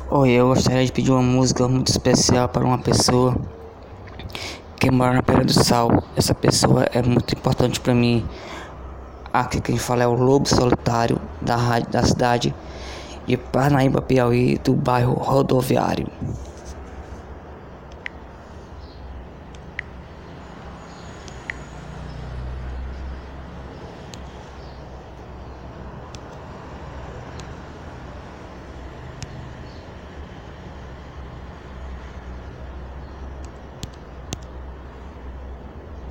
Oi, eu gostaria de pedir uma música muito especial para uma pessoa que mora na Pedra do Sal. Essa pessoa é muito importante para mim. Aqui quem fala é o Lobo Solitário da rádio da cidade de Parnaíba, Piauí, do bairro Rodoviário.